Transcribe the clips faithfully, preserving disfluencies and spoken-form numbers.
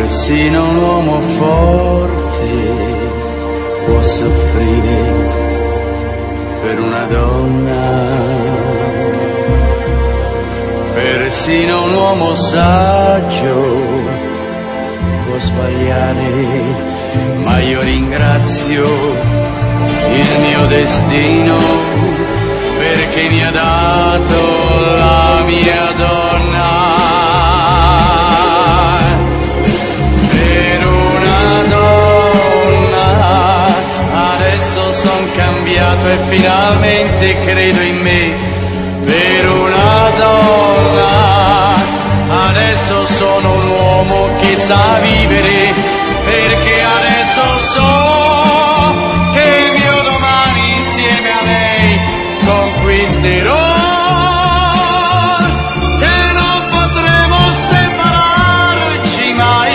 Persino un uomo forte può soffrire per una donna. Persino un uomo saggio può sbagliare, ma io ringrazio il mio destino perché mi ha dato la mia donna. Son cambiato e finalmente credo in me per una donna. Adesso sono un uomo che sa vivere, perché adesso so che il mio domani insieme a lei conquisterò. Che non potremo separarci mai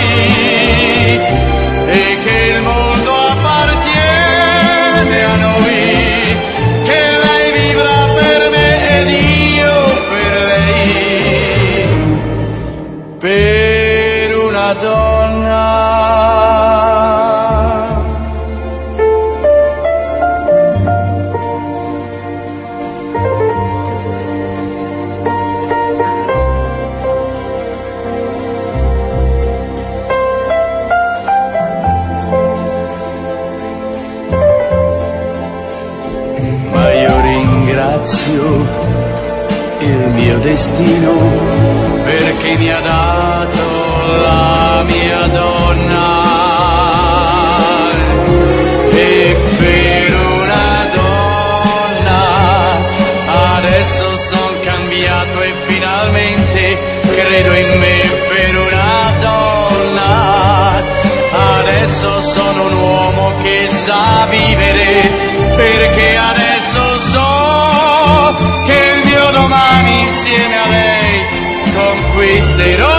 e che il mondo appartiene a noi, che lei vivrà per me ed io per lei, per una donna. Il mio destino perché mi ha dato la mia donna, e per una donna adesso son cambiato e finalmente credo in me. Per una donna adesso sono un uomo che sa vivere, perché adesso so che il mio domani insieme a lei conquisterò.